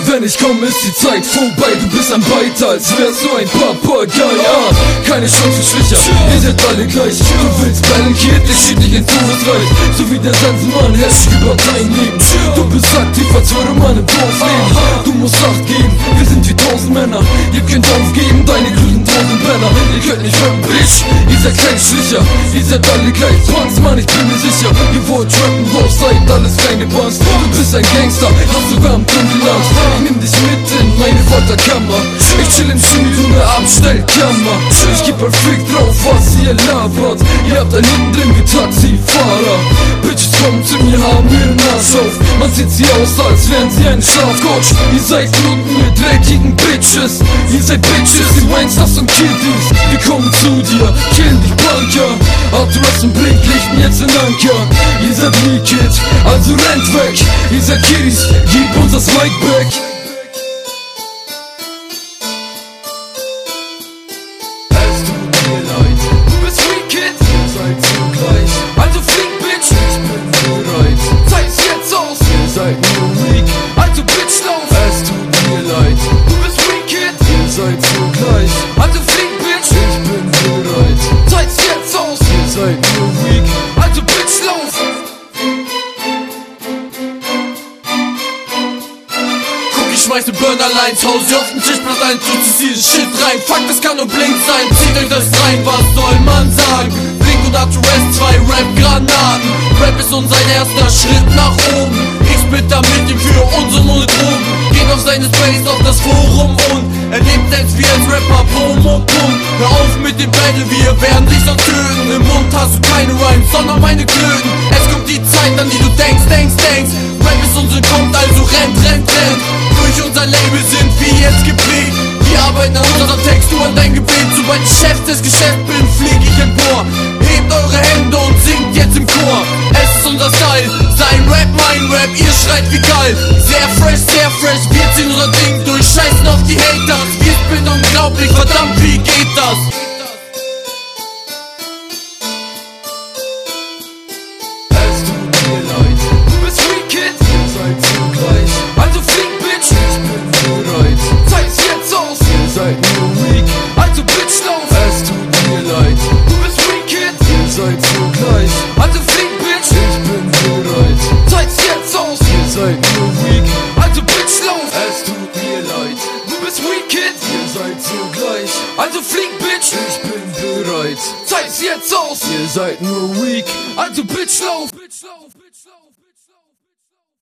Wenn ich komme, ist die Zeit vorbei. Du bist ein Beiter, als wärst du ein Papagei. Keine Chance für Schwächer, ihr seid alle gleich. Du willst Battle Kid, ich schieb dich ins Todesreich. So wie der Sensenmann herrscht über dein Leben. Du bist aktiv, als würde man im Dorf leben. Du musst Acht geben, wir sind wie 1000 Männer. Ihr könnt aufgeben, deine grünen 1000 Brenner. Ihr könnt nicht rappen, Bitch, ihr seid kein Schlicher. Ihr seid alle gleich, Punks, Mann, ich bin mir sicher. Ihr wollt rappen, raus, seid alles kleine Punks. Du bist ein Gangster, hast sogar am Tunnel Angst. Ich nimm dich mit in meine Folterkammer. Ich chill im Schuh, so eine Abstellkammer. Ich geb ein Fick drauf, was ihr labert. Ihr habt einen hinten drin wie Taxifahrer. Bitches kommen zu mir, haben ihren Arsch auf. Man sieht sie aus, als wären sie ein Schafcoach. Ihr seid Nutten mit dreckigen Bitches. Ihr seid Bitches, die Wanksters und Kiddies. Wir kommen zu dir, killen dich Punker. Arthur und Blink lichten jetzt in Anker. Ihr seid Kid, also rennt weg. Ihr seid Kiddies, gebt uns das Mic back. Es tut mir leid, du bist Kid, ihr seid zugleich. Also flieg, Bitch, ich bin bereit. Zeig's jetzt aus, ihr seid nur weak. Also Bitch, lauf. Es tut mir leid, du bist Kid, ihr seid zugleich. Also flieg, Bitch, ich bin bereit. Zeig's jetzt aus, ihr seid nur weak. Also Bitch, lauf. Ich schmeiß den Burner-Line zu Hause auf den Tisch, bloß ein zu dieses Shit rein. Fuck, das kann nur Blink sein, zieht euch das rein, was soll man sagen? Blink und Arthur S, 2 Rap-Granaten. Rap ist unser erster Schritt nach oben. Ich spit damit ihm für uns und ohne Drogen. Geht auf seine Space, auf das Forum und erlebt selbst wie als Rapper Promo. Hör auf mit dem Battle, wir werden dich sonst töten. Im Mund hast du keine Rhymes, sondern meine Klöten. Es kommt die Zeit, an die du denkst. Rap ist unsere kommt, also rennt. Durch unser Label sind wir jetzt geprägt. Wir arbeiten an unserem Text, du an dein Gebet. Sobald ich Chef des Geschäfts bin, flieg ich empor. Hebt eure Hände und singt jetzt im Chor. Es ist unser Style, sein Rap, mein Rap, ihr schreit wie geil. Sehr fresh, wir ziehen unser Ding durch. Scheißen auf die Haters, wir sind unglaublich, verdammt, wie geht das? Es tut mir leid, du bist Kid, ihr seid zugleich. Also flieg, Bitch, ich bin bereit. Zeig's jetzt aus, ihr seid nur weak. Also Bitch, lauf. Es tut mir leid, du bist Kid, ihr seid zugleich. Also flieg, Bitch, ich bin bereit. Zeig's jetzt aus, ihr seid nur weak. Also Bitch, lauf. Es tut mir leid, du bist Kid, ihr seid zugleich. Also flieg, Bitch, ich bin bereit. Zeig's jetzt aus, ihr seid nur weak. Also Bitch, lauf.